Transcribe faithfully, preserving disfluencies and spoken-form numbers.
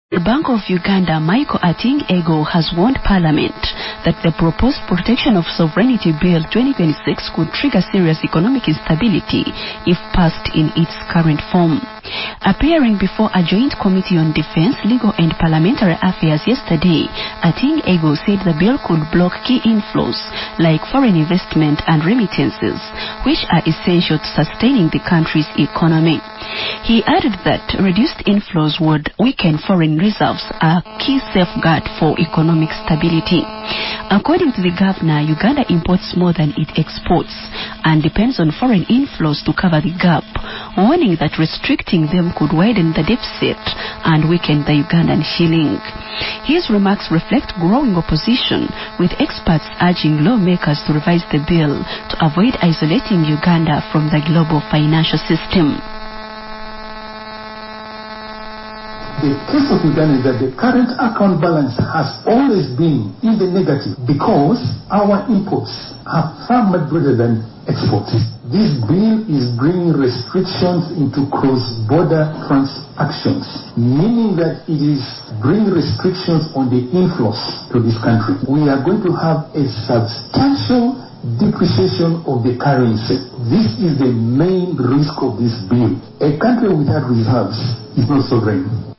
The Bank of Uganda, Michael Ating Ego, has warned Parliament that the proposed Protection of Sovereignty Bill twenty twenty-six could trigger serious economic instability if passed in its current form. Appearing before a joint committee on defense, legal and parliamentary affairs yesterday, Ating Ego said the bill could block key inflows like foreign investment and remittances, which are essential to sustaining the country's economy. He added that reduced inflows would weaken foreign reserves, a key safeguard for economic stability. According to the governor, Uganda imports more than it exports and depends on foreign inflows to cover the gap, warning that restricting them could widen the deficit and weaken the Ugandan shilling. His remarks reflect growing opposition, with experts urging lawmakers to revise the bill to avoid isolating Uganda from the global financial system. The case of Uganda is that the current account balance has always been in the negative because our imports are far much greater than exports. This bill is bringing restrictions into cross-border transactions, meaning that it is bringing restrictions on the inflows to this country. We are going to have a substantial depreciation of the currency. This is the main risk of this bill. A country without reserves is not sovereign.